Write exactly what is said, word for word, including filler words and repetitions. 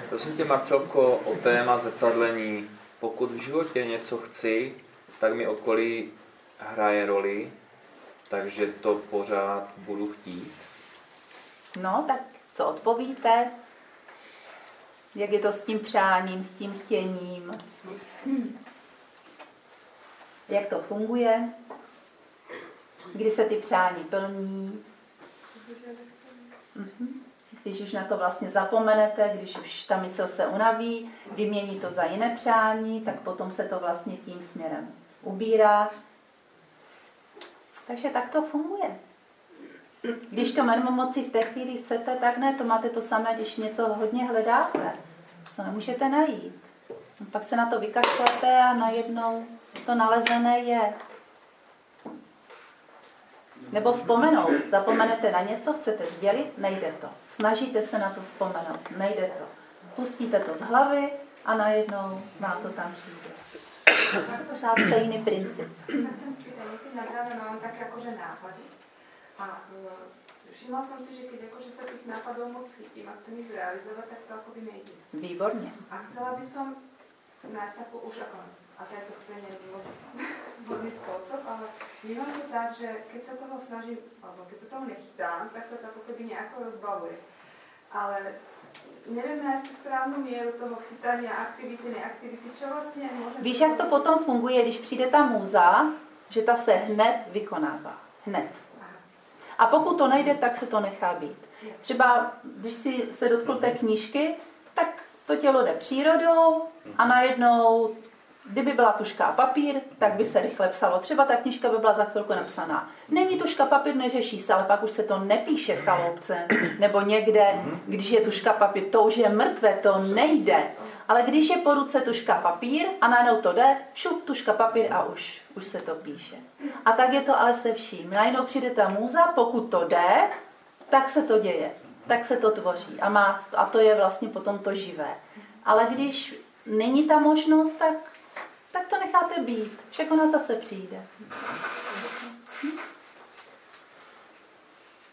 Prosím tě, Marcelko, o téma zrcadlení. Pokud v životě něco chci, tak mi okolí hraje roli, takže to pořád budu chtít. No, tak co odpovíte? Jak je to s tím přáním, s tím chtěním? Jak to funguje? Kdy se ty přání plní? Mhm. Když už na to vlastně zapomenete, když už ta mysl se unaví, vymění to za jiné přání, tak potom se to vlastně tím směrem ubírá. Takže tak to funguje. Když to mermomocí v té chvíli chcete, tak ne, to máte to samé, když něco hodně hledáte. To nemůžete najít. Pak se na to vykašlete a najednou to nalezené je. Nebo vzpomenout. Zapomenete na něco, chcete sdělit, nejde to. Snažíte se na to vzpomenout, nejde to. Pustíte to z hlavy a najednou vám to tam přijde. Pořád stejný princip. Chcem spýtať, niekedy na ráno mám také akože nápady. A všimla som si, že keď akože sa tých nápadov moc chytím a chcem ich zrealizovať, tak to akoby nejde. Výborně. A chcela by som nájsť takú už ako, asi aj to chce nejak moc vhodný spôsob, ale vnímam to tak, že keď sa toho snažím, alebo keď sa toho nechytám, tak sa to ako keby nejako rozbavuje. Ale neviem nájsť tú správnu mieru toho chytania, aktivity, neaktivity, čo vlastne môžem... Víš, jak to potom funguje, když přijde ta můza, že ta se hned vykonává. Hned. A pokud to nejde, tak se to nechá být. Třeba, když si se dotkl té knížky, tak to tělo jde přírodou a najednou, kdyby byla tužka a papír, tak by se rychle psalo. Třeba ta knížka by byla za chvilku napsaná. Není tužka, papír, neřeší se, ale pak už se to nepíše v chaloupce. Nebo někde, když je tužka, papír, to už je mrtvé, to nejde. Ale když je po ruce tužka, papír a najednou to jde, šup, tužka, papír a už, už se to píše. A tak je to ale se vším. Najednou přijde ta můza, pokud to jde, tak se to děje. Tak se to tvoří. A, má, a to je vlastně potom to živé. Ale když není ta možnost, tak, tak to necháte být. Všechno zase přijde. Hm?